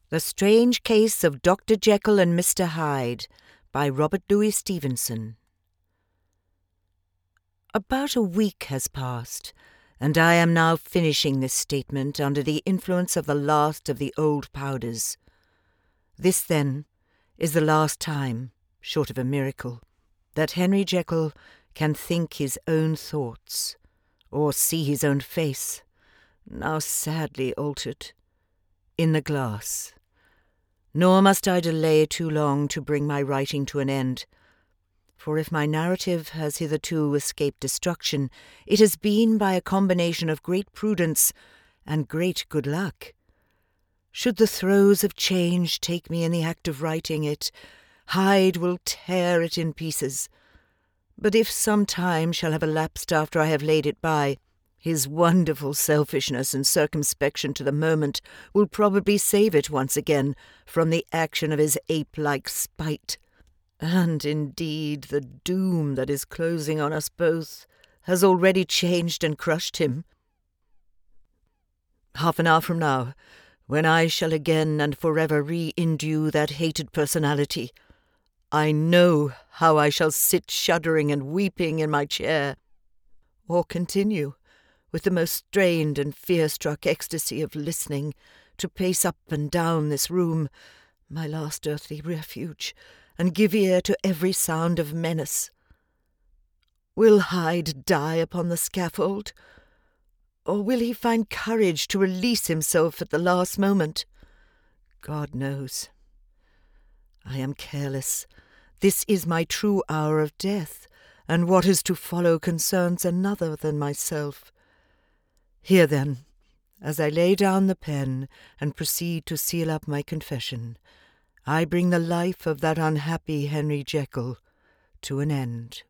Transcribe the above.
The Strange Case of Dr. Jekyll and Mr. Hyde by Robert Louis Stevenson. About a week has passed, and I am now finishing this statement under the influence of the last of the old powders. This, then, is the last time, short of a miracle, that Henry Jekyll can think his own thoughts, or see his own face, now sadly altered, in the glass. Nor must I delay too long to bring my writing to an end, for if my narrative has hitherto escaped destruction, it has been by a combination of great prudence and great good luck. Should the throes of change take me in the act of writing it, Hyde will tear it in pieces. But if some time shall have elapsed after I have laid it by, his wonderful selfishness and circumspection to the moment will probably save it once again from the action of his ape-like spite. And indeed the doom that is closing on us both has already changed and crushed him. Half an hour from now, when I shall again and forever re-indue that hated personality, I know how I shall sit shuddering and weeping in my chair, or continue, with the most strained and fear-struck ecstasy of listening, to pace up and down this room, my last earthly refuge, and give ear to every sound of menace. Will Hyde die upon the scaffold, or will he find courage to release himself at the last moment? God knows. I am careless. This is my true hour of death, and what is to follow concerns another than myself. Here, then, as I lay down the pen and proceed to seal up my confession, I bring the life of that unhappy Henry Jekyll to an end.